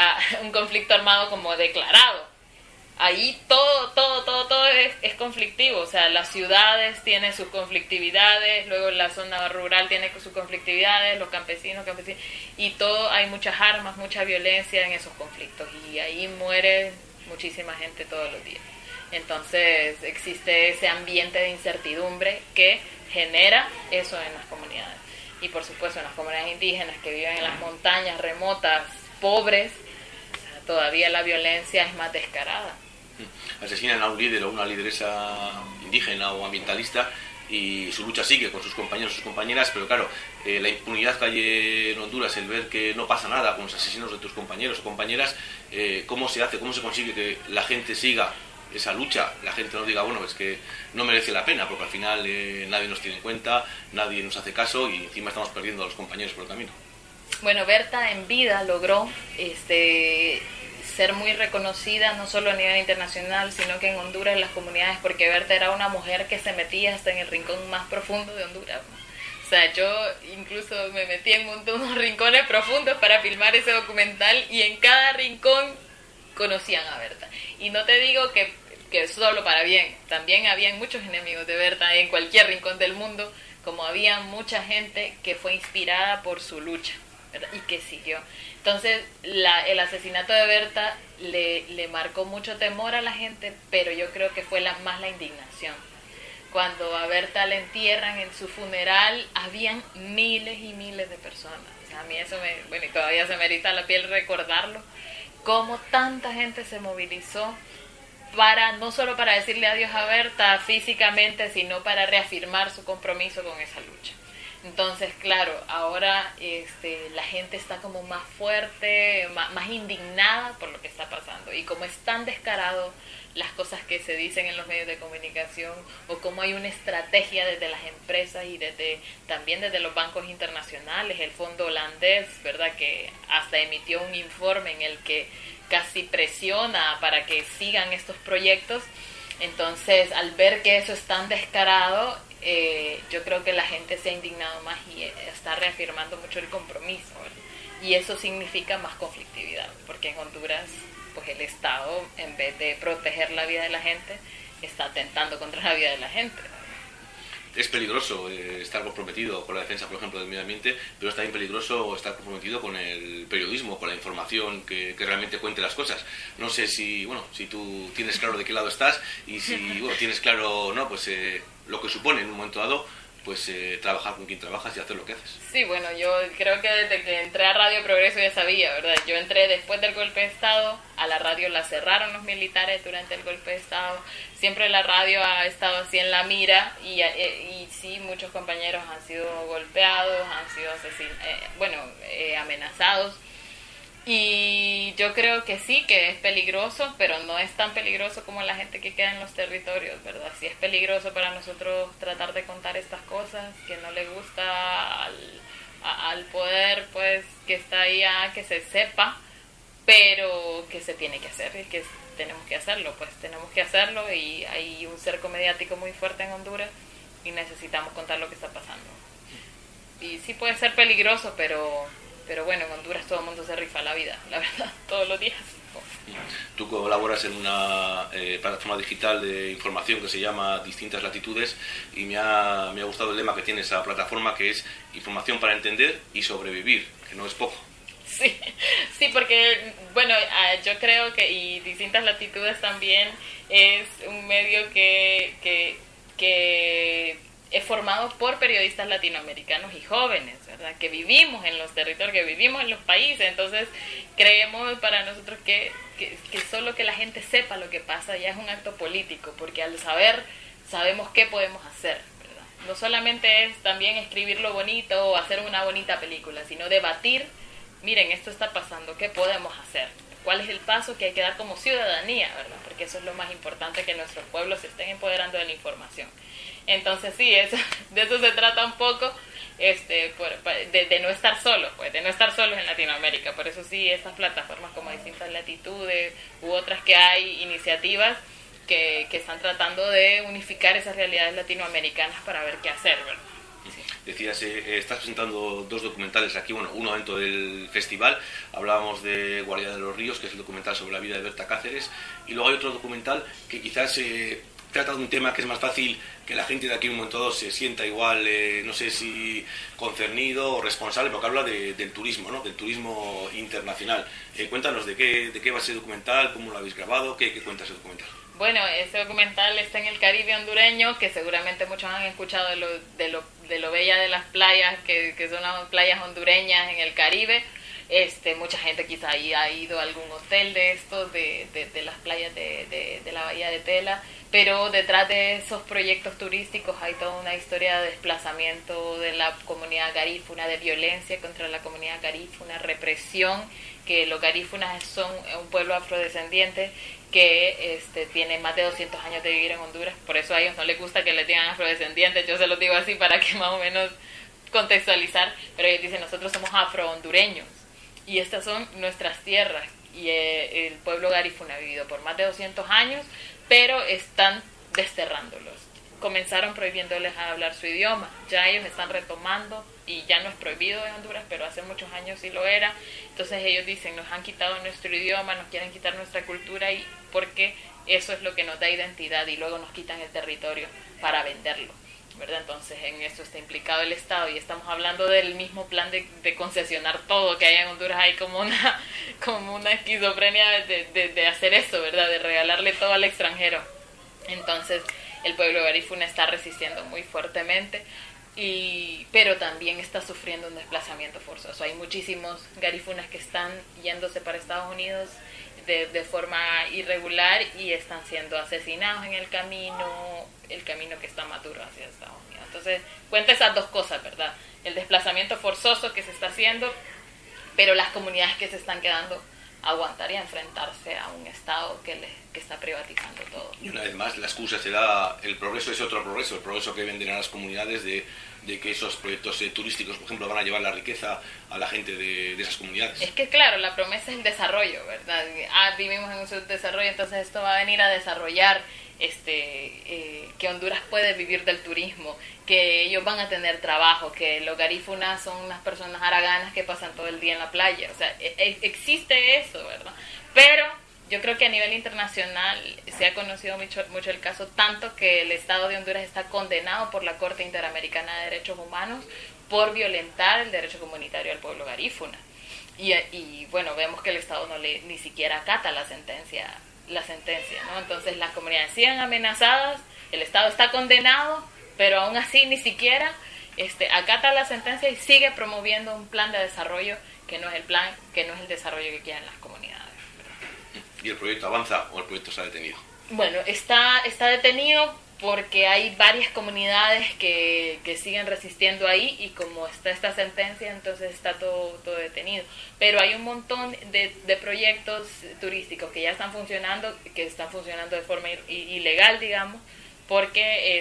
armado como declarado. Ahí todo es conflictivo, o sea, las ciudades tienen sus conflictividades, luego la zona rural tiene sus conflictividades, los campesinos, y todo, hay muchas armas, mucha violencia en esos conflictos, y ahí muere muchísima gente todos los días. Entonces existe ese ambiente de incertidumbre que genera eso en las comunidades. Y por supuesto en las comunidades indígenas que viven en las montañas remotas, pobres, todavía la violencia es más descarada. Asesinan a un líder o una lideresa indígena o ambientalista y su lucha sigue con sus compañeros y sus compañeras, pero claro, la impunidad que hay en Honduras, el ver que no pasa nada con los asesinos de tus compañeros o compañeras, ¿cómo se hace? ¿Cómo se consigue que la gente siga esa lucha? La gente no diga, es que no merece la pena, porque al final nadie nos tiene en cuenta, nadie nos hace caso y encima estamos perdiendo a los compañeros por el camino. Bueno, Berta en vida logró ser muy reconocida no solo a nivel internacional, sino que en Honduras, en las comunidades, porque Berta era una mujer que se metía hasta en el rincón más profundo de Honduras. O sea, yo incluso me metí en unos rincones profundos para filmar ese documental y en cada rincón conocían a Berta. Y no te digo que solo para bien, también habían muchos enemigos de Berta en cualquier rincón del mundo, como había mucha gente que fue inspirada por su lucha. ¿verdad? Y que siguió. Entonces, el asesinato de Berta le marcó mucho temor a la gente, pero yo creo que fue más la indignación. Cuando a Berta le entierran en su funeral, habían miles y miles de personas. O sea, a mí eso y todavía se me eriza la piel recordarlo, cómo tanta gente se movilizó no solo para decirle adiós a Berta físicamente, sino para reafirmar su compromiso con esa lucha. Entonces, claro, ahora la gente está como más fuerte, más indignada por lo que está pasando. Y como es tan descarado las cosas que se dicen en los medios de comunicación, o como hay una estrategia desde las empresas y también desde los bancos internacionales, el fondo holandés, ¿verdad?, que hasta emitió un informe en el que casi presiona para que sigan estos proyectos. Entonces, al ver que eso es tan descarado, yo creo que la gente se ha indignado más y está reafirmando mucho el compromiso, ¿verdad? Y eso significa más conflictividad, porque en Honduras, pues el Estado, en vez de proteger la vida de la gente, está atentando contra la vida de la gente. Es peligroso estar comprometido con la defensa, por ejemplo, del medio ambiente, pero es también peligroso estar comprometido con el periodismo, con la información que realmente cuente las cosas. No sé si tú tienes claro de qué lado estás y si tienes claro, ¿no?, pues lo que supone en un momento dado, pues trabajar con quien trabajas y hacer lo que haces. Sí, bueno, yo creo que desde que entré a Radio Progreso ya sabía, ¿verdad? Yo entré después del golpe de Estado, a la radio la cerraron los militares durante el golpe de Estado, siempre la radio ha estado así en la mira y sí, muchos compañeros han sido golpeados, han sido amenazados. Y yo creo que sí, que es peligroso, pero no es tan peligroso como la gente que queda en los territorios, ¿verdad? Sí es peligroso para nosotros tratar de contar estas cosas, que no le gusta al poder, pues, que está ahí, que se sepa, pero que se tiene que hacer y que tenemos que hacerlo, pues tenemos que hacerlo, y hay un cerco mediático muy fuerte en Honduras y necesitamos contar lo que está pasando. Y sí puede ser peligroso, pero bueno, en Honduras todo el mundo se rifa la vida, la verdad, todos los días. Tú colaboras en una plataforma digital de información que se llama Distintas Latitudes, y me ha gustado el lema que tiene esa plataforma, que es información para entender y sobrevivir, que no es poco. Sí, porque, bueno, yo creo que, y Distintas Latitudes también es un medio que es formado por periodistas latinoamericanos y jóvenes, ¿verdad?, que vivimos en los territorios, que vivimos en los países. Entonces creemos para nosotros que solo que la gente sepa lo que pasa ya es un acto político, porque al saber, sabemos qué podemos hacer, ¿verdad? No solamente es también escribir lo bonito o hacer una bonita película, sino debatir, miren, esto está pasando, ¿qué podemos hacer? ¿Cuál es el paso que hay que dar como ciudadanía, ¿verdad? Porque eso es lo más importante, que nuestros pueblos se estén empoderando de la información. Entonces sí, de eso se trata un poco, de no estar solos, pues, de no estar solos en Latinoamérica. Por eso sí, estas plataformas como Distintas Latitudes u otras que hay iniciativas que están tratando de unificar esas realidades latinoamericanas para ver qué hacer, ¿verdad? Sí. Decías, estás presentando 2 documentales aquí, uno dentro del festival. Hablábamos de Guardia de los Ríos, que es el documental sobre la vida de Berta Cáceres, y luego hay otro documental que quizás trata de un tema que es más fácil que la gente de aquí en un momento dado se sienta igual, no sé si concernido o responsable, porque habla del turismo, ¿no?, del turismo internacional. Cuéntanos de qué va a ser el documental, cómo lo habéis grabado, qué cuenta ese documental. Bueno, ese documental está en el Caribe hondureño, que seguramente muchos han escuchado de lo bella de las playas, que son las playas hondureñas en el Caribe. Mucha gente quizá ahí ha ido a algún hotel de estos, de las playas de la bahía de Tela, pero detrás de esos proyectos turísticos hay toda una historia de desplazamiento de la comunidad garífuna, de violencia contra la comunidad garífuna, represión, que los garífunas son un pueblo afrodescendiente que tiene más de 200 años de vivir en Honduras. Por eso a ellos no les gusta que les digan afrodescendientes, yo se los digo así para que más o menos contextualizar, pero ellos dicen, nosotros somos afro-hondureños y estas son nuestras tierras, y el pueblo garífuna ha vivido por más de 200 años, pero están desterrándolos. Comenzaron prohibiéndoles hablar su idioma, ya ellos están retomando, y ya no es prohibido en Honduras, pero hace muchos años sí lo era. Entonces ellos dicen, nos han quitado nuestro idioma, nos quieren quitar nuestra cultura, y porque eso es lo que nos da identidad, y luego nos quitan el territorio para venderlo. ¿verdad? Entonces en eso está implicado el Estado, y estamos hablando del mismo plan de concesionar todo que hay en Honduras. Hay como una esquizofrenia de hacer eso, ¿verdad? De regalarle todo al extranjero. Entonces el pueblo garífuna está resistiendo muy fuertemente, pero también está sufriendo un desplazamiento forzoso. Hay muchísimos garífunas que están yéndose para Estados Unidos de forma irregular y están siendo asesinados en el camino que está maduro hacia Estados Unidos. Entonces cuenta esas dos cosas, ¿verdad? El desplazamiento forzoso que se está haciendo, pero las comunidades que se están quedando a aguantar y a enfrentarse a un Estado que está privatizando todo. Y una vez más, la excusa será el progreso, es otro progreso, el progreso que venden a las comunidades de que esos proyectos turísticos, por ejemplo, van a llevar la riqueza a la gente de esas comunidades. Es que claro, la promesa es el desarrollo, ¿verdad? Vivimos en un subdesarrollo, entonces esto va a venir a desarrollar que Honduras puede vivir del turismo, que ellos van a tener trabajo, que los garífunas son unas personas haraganas que pasan todo el día en la playa. O sea, existe eso, ¿verdad? Pero yo creo que a nivel internacional se ha conocido mucho el caso, tanto que el Estado de Honduras está condenado por la Corte Interamericana de Derechos Humanos por violentar el derecho comunitario al pueblo garífuna. Y bueno, vemos que el Estado ni siquiera acata la sentencia, ¿no? Entonces las comunidades siguen amenazadas, el Estado está condenado, pero aún así ni siquiera acata la sentencia y sigue promoviendo un plan de desarrollo que no es el desarrollo que quieren las comunidades. ¿Y el proyecto avanza o el proyecto se ha detenido? Bueno, está detenido porque hay varias comunidades que siguen resistiendo ahí, y como está esta sentencia, entonces está todo detenido. Pero hay un montón de proyectos turísticos que ya están funcionando de forma ilegal, digamos, porque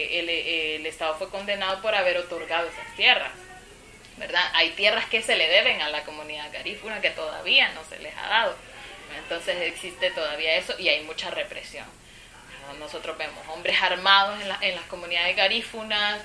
el Estado fue condenado por haber otorgado esas tierras, ¿verdad? Hay tierras que se le deben a la comunidad garífuna que todavía no se les ha dado. Entonces existe todavía eso y hay mucha represión. Nosotros vemos hombres armados en las comunidades garífunas,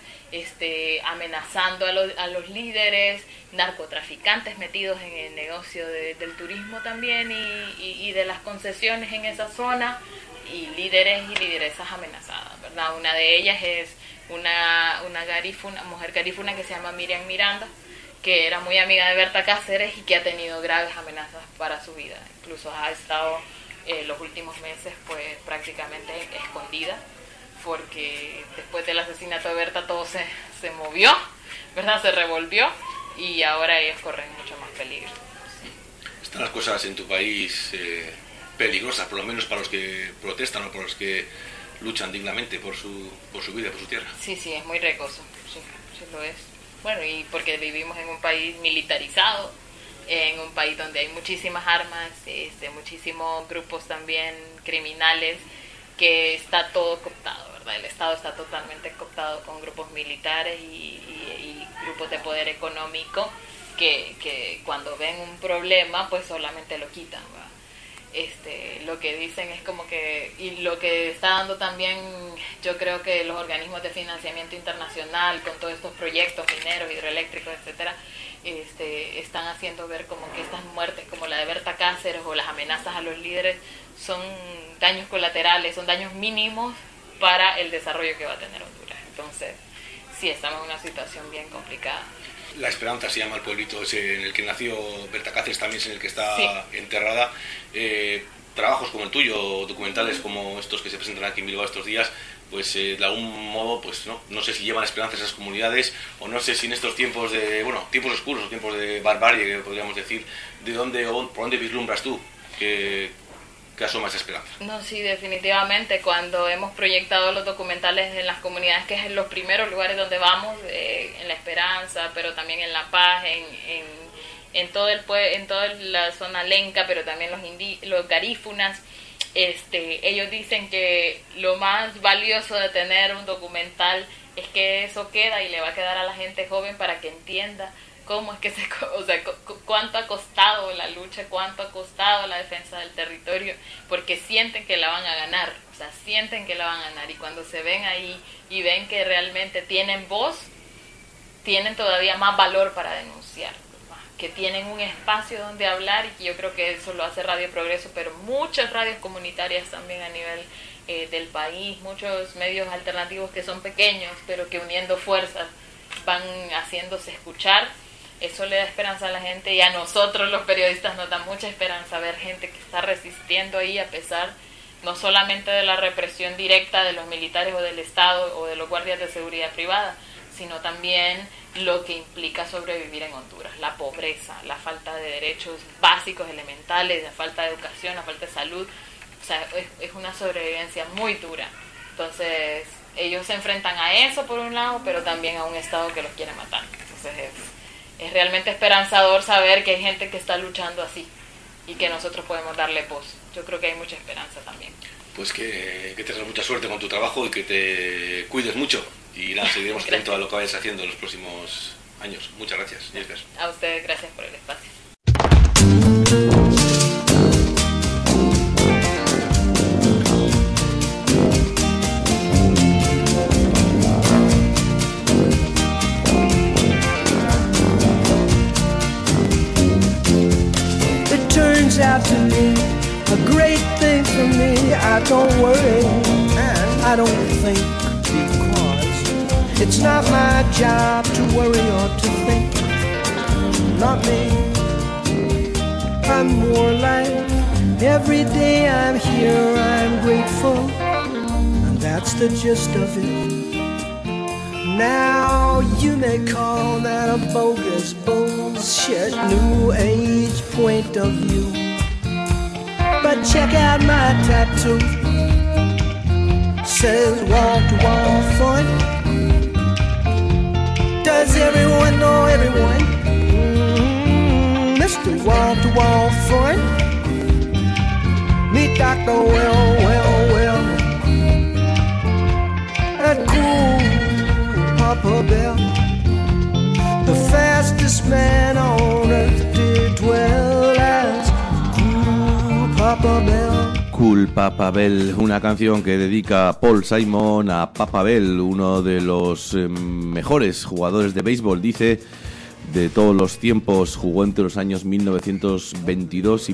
amenazando a los líderes, narcotraficantes metidos en el negocio del turismo también y de las concesiones en esa zona, y líderes y lideresas amenazadas, ¿verdad? Una de ellas es una mujer garífuna que se llama Miriam Miranda, que era muy amiga de Berta Cáceres y que ha tenido graves amenazas para su vida. Incluso ha estado los últimos meses pues prácticamente escondida, porque después del asesinato de Berta todo se movió, ¿verdad? Se revolvió, y ahora ellos corren mucho más peligro. ¿Están las cosas en tu país peligrosas, por lo menos para los que protestan o para los que luchan dignamente por su vida, por su tierra? Sí, es muy riesgoso, sí lo es. Bueno, y porque vivimos en un país militarizado, en un país donde hay muchísimas armas, muchísimos grupos también criminales, que está todo cooptado, ¿verdad? El Estado está totalmente cooptado con grupos militares y grupos de poder económico que cuando ven un problema pues solamente lo quitan, ¿verdad? Lo que dicen es como que, y lo que está dando también, yo creo que los organismos de financiamiento internacional con todos estos proyectos mineros, hidroeléctricos, etcétera, están haciendo ver como que estas muertes como la de Berta Cáceres o las amenazas a los líderes son daños colaterales, son daños mínimos para el desarrollo que va a tener Honduras. Entonces sí, estamos en una situación bien complicada. La Esperanza se llama el pueblito ese en el que nació Berta Cáceres, también es en el que está enterrada. Trabajos como el tuyo, documentales como estos que se presentan aquí en Bilbao estos días, pues de algún modo, pues no sé si llevan esperanza a esas comunidades, o no sé si en estos tiempos tiempos oscuros, tiempos de barbarie, que podríamos decir, por dónde vislumbras tú que asoma esa esperanza. No, sí, definitivamente. Cuando hemos proyectado los documentales en las comunidades, que es en los primeros lugares donde vamos, en la esperanza, pero también en la paz, en toda la zona lenca, pero también los garífunas, ellos dicen que lo más valioso de tener un documental es que eso queda y le va a quedar a la gente joven para que entienda cómo es que cuánto ha costado la lucha, cuánto ha costado la defensa del territorio, porque sienten que la van a ganar, y cuando se ven ahí y ven que realmente tienen voz, tienen todavía más valor para denunciar, que tienen un espacio donde hablar, y yo creo que eso lo hace Radio Progreso, pero muchas radios comunitarias también a nivel del país, muchos medios alternativos que son pequeños, pero que uniendo fuerzas van haciéndose escuchar. Eso le da esperanza a la gente, y a nosotros los periodistas nos da mucha esperanza ver gente que está resistiendo ahí a pesar no solamente de la represión directa de los militares o del Estado o de los guardias de seguridad privada, sino también lo que implica sobrevivir en Honduras, la pobreza, la falta de derechos básicos, elementales, la falta de educación, la falta de salud. O sea, es una sobrevivencia muy dura. Entonces, ellos se enfrentan a eso por un lado, pero también a un Estado que los quiere matar. Entonces, es realmente esperanzador saber que hay gente que está luchando así y que nosotros podemos darle voz. Yo creo que hay mucha esperanza también. Pues que tengas mucha suerte con tu trabajo y que te cuides mucho. Y nada, seguiremos atentos a lo que vayas haciendo en los próximos años. Muchas gracias, Jesper. A ustedes, gracias por el espacio. Out to be a great thing for me. I don't worry and I don't think, because it's not my job to worry or to think. Not me. I'm more like every day I'm here I'm grateful, and that's the gist of it. Now you may call that a bogus bullshit new age point of view, but check out my tattoo. Says wall to wall fun. Does everyone know everyone? Mr. Wall to wall fun. Meet Dr. Well. That cool Papa Bell, the fastest man on earth did dwell as Papa Bell. Cool Papa Bell, una canción que dedica Paul Simon a Papa Bell, uno de los mejores jugadores de béisbol, dice, de todos los tiempos. Jugó entre los años 1922 y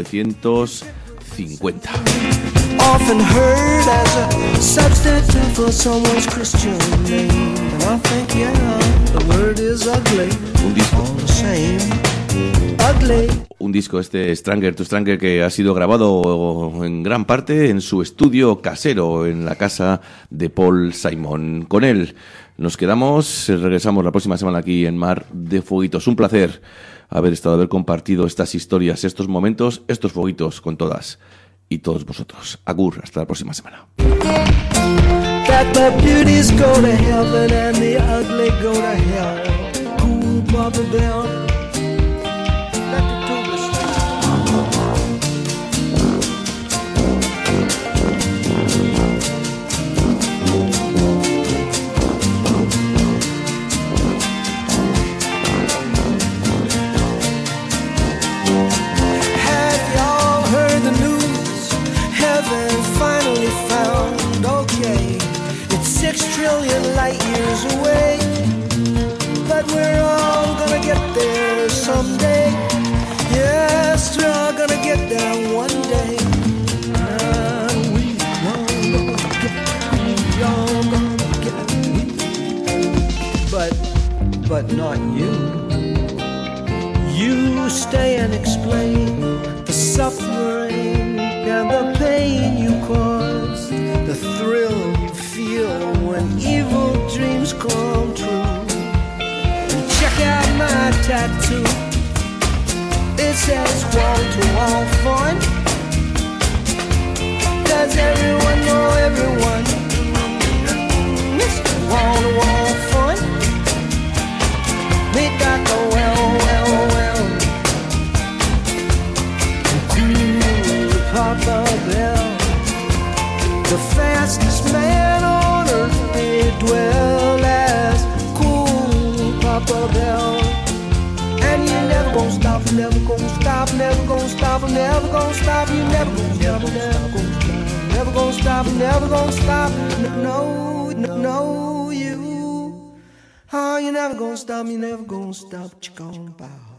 1950. Often heard as a substitute for someone's Christian name, and I think, yeah, the word is ugly. Un disco. All the same. Un disco, este Stranger to Stranger, que ha sido grabado en gran parte en su estudio casero, en la casa de Paul Simon. Con él nos quedamos, regresamos la próxima semana aquí en Mar de Fueguitos. Un placer haber compartido estas historias, estos momentos, estos fueguitos con todas y todos vosotros. Agur, hasta la próxima semana. That the beauties go to heaven and the ugly go to hell. Cool Papa Bell. Found, okay, it's 6 trillion light years away, but we're all gonna get there someday. Yes, we're all gonna get there one day. We all gonna get, but not you. You stay and explain the suffering and the pain you cause, the thrill you feel when evil dreams come true. And check out my tattoo. It says wall to wall fun. Does everyone know everyone? Mr. Wall to wall fun. Meet Dr. Well. Papa Bell, the fastest man on earth did dwell as cool Papa Bell. And you never gonna stop, never gonna stop, never gonna stop, never gonna stop, you never gonna stop, never gonna stop, never gonna stop, no, you. Oh, you never gonna stop, you never gonna stop, what you gonna about?